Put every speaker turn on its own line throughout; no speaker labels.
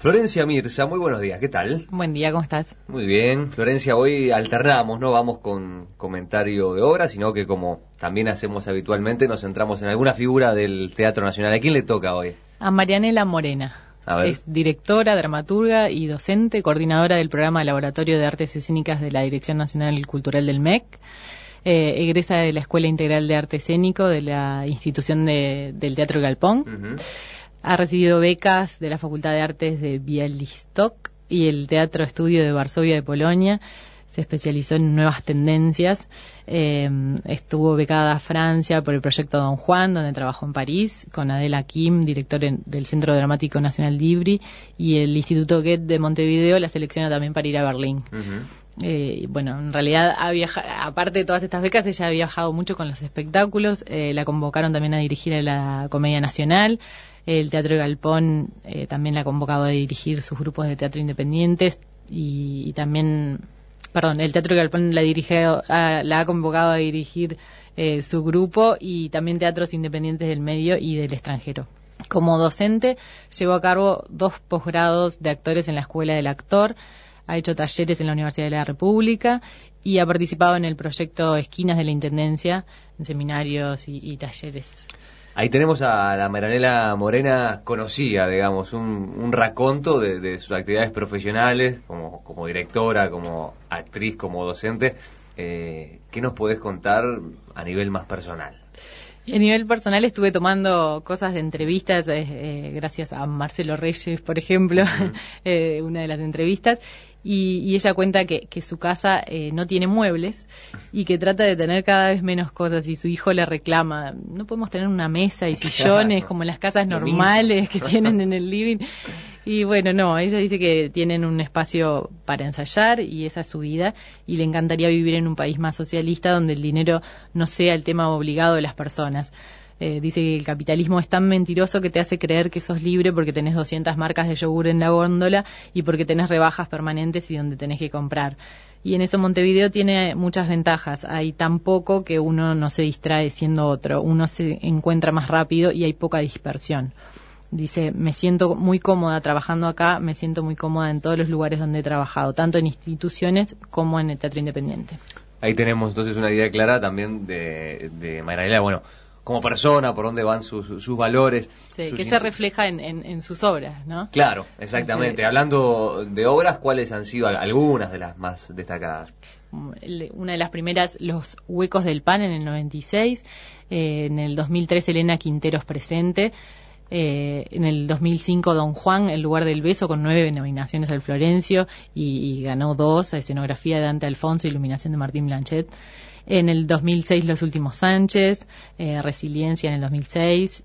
Florencia Mirza, muy buenos días, ¿qué tal?
Buen día, ¿cómo estás?
Muy bien, Florencia, hoy alternamos, no vamos con comentario de obra, sino que como también hacemos habitualmente, nos centramos en alguna figura del Teatro Nacional. ¿A quién le toca hoy?
A Marianela Morena.
A ver.
Es directora, dramaturga y docente, coordinadora del programa Laboratorio de Artes Escénicas de la Dirección Nacional Cultural del MEC. Egresa de la Escuela Integral de Arte Escénico de la institución del Teatro Galpón.
Uh-huh.
Ha recibido becas de la Facultad de Artes de Białystok y el Teatro Estudio de Varsovia de Polonia. Se especializó en nuevas tendencias. Estuvo becada a Francia por el proyecto Don Juan, donde trabajó en París, con Adela Kim, director del Centro Dramático Nacional Divri, y el Instituto Goethe de Montevideo la selecciona también para ir a Berlín.
Uh-huh.
Bueno, en realidad aparte de todas estas becas, ella ha viajado mucho con los espectáculos. La convocaron también a dirigir a la Comedia Nacional. El Teatro Galpón también la ha convocado a dirigir sus grupos de teatro independientes y también, el Teatro Galpón la ha convocado a dirigir su grupo y también teatros independientes del medio y del extranjero. Como docente, llevó a cabo 2 posgrados de actores en la Escuela del Actor, ha hecho talleres en la Universidad de la República y ha participado en el proyecto Esquinas de la Intendencia, en seminarios y talleres.
Ahí tenemos a la Marianela Morena conocida, digamos, un raconto de sus actividades profesionales, como directora, como actriz, como docente. ¿Qué nos podés contar a nivel más personal?
A nivel personal estuve tomando cosas de entrevistas, gracias a Marcelo Reyes, por ejemplo, una de las entrevistas, y ella cuenta que su casa no tiene muebles y que trata de tener cada vez menos cosas, y su hijo le reclama, no podemos tener una mesa y sillones como las casas normales que tienen en el living. Y bueno, no, ella dice que tienen un espacio para ensayar y esa es su vida, y le encantaría vivir en un país más socialista donde el dinero no sea el tema obligado de las personas. Dice que el capitalismo es tan mentiroso que te hace creer que sos libre porque tenés 200 marcas de yogur en la góndola y porque tenés rebajas permanentes y donde tenés que comprar. Y en eso Montevideo tiene muchas ventajas. Hay tan poco que uno no se distrae siendo otro, uno se encuentra más rápido y hay poca dispersión. Dice, me siento muy cómoda trabajando acá, me siento muy cómoda en todos los lugares donde he trabajado, tanto en instituciones como en el teatro independiente.
Ahí tenemos entonces una idea clara también de Marianela, bueno, como persona, por dónde van sus valores.
Sí, que se refleja en sus obras, ¿no?
Claro, exactamente. Sí. Hablando de obras, ¿cuáles han sido algunas de las más destacadas?
Una de las primeras, Los Huecos del Pan, en el 96. En el 2003, Elena Quinteros Presente. En el 2005, Don Juan, El Lugar del Beso, con 9 nominaciones al Florencio y ganó 2, a escenografía de Dante Alfonso, iluminación de Martín Blanchet. En el 2006, Los Últimos Sánchez, Resiliencia en el 2006,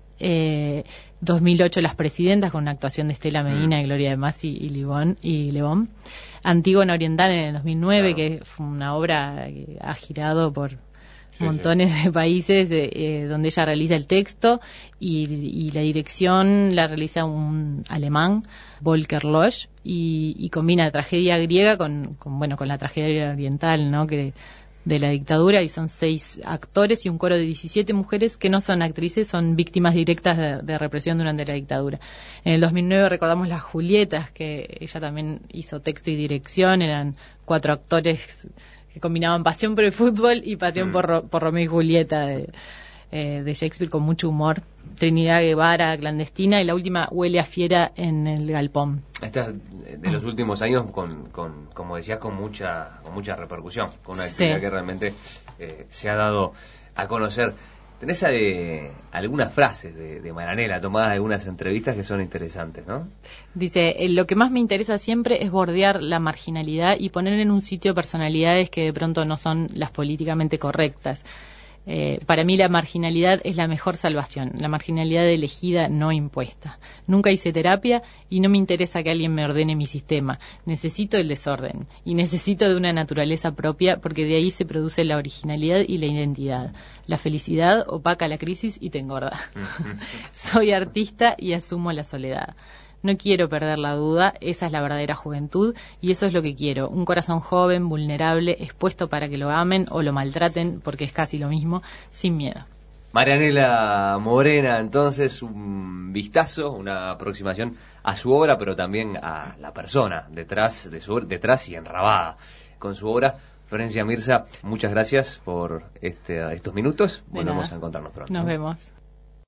2008, Las Presidentas, con una actuación de Estela Medina, Gloria de Masi y Lebón. Antígona Oriental en el 2009, claro, que fue una obra que ha girado por montones de países, donde ella realiza el texto y la dirección la realiza un alemán, Volker Losch, y combina la tragedia griega con la tragedia oriental, ¿no?, que de la dictadura, y son 6 actores y un coro de 17 mujeres que no son actrices, son víctimas directas de represión durante la dictadura. En el 2009 recordamos Las Julietas, que ella también hizo texto y dirección, eran 4 actores que combinaban pasión por el fútbol y pasión por Romeo y Julieta de Shakespeare, con mucho humor. Trinidad Guevara, Clandestina, y la última, Huele a Fiera, en el Galpón.
Estas de los últimos años como decías, con mucha repercusión, con una actividad que realmente se ha dado a conocer. Tenés algunas frases de Marianela tomadas de algunas entrevistas que son interesantes, ¿no?
Dice, lo que más me interesa siempre es bordear la marginalidad y poner en un sitio personalidades que de pronto no son las políticamente correctas. Para mí la marginalidad es la mejor salvación, la marginalidad elegida, no impuesta. Nunca hice terapia y no me interesa que alguien me ordene mi sistema. Necesito el desorden y necesito de una naturaleza propia, porque de ahí se produce la originalidad y la identidad. La felicidad opaca la crisis y te engorda. Soy artista y asumo la soledad. No quiero perder la duda, esa es la verdadera juventud y eso es lo que quiero, un corazón joven, vulnerable, expuesto para que lo amen o lo maltraten, porque es casi lo mismo, sin miedo.
Marianela Morena, entonces, un vistazo, una aproximación a su obra, pero también a la persona detrás y enrabada con su obra. Florencia Mirza, muchas gracias por estos minutos. Volvemos a encontrarnos pronto.
Nos vemos.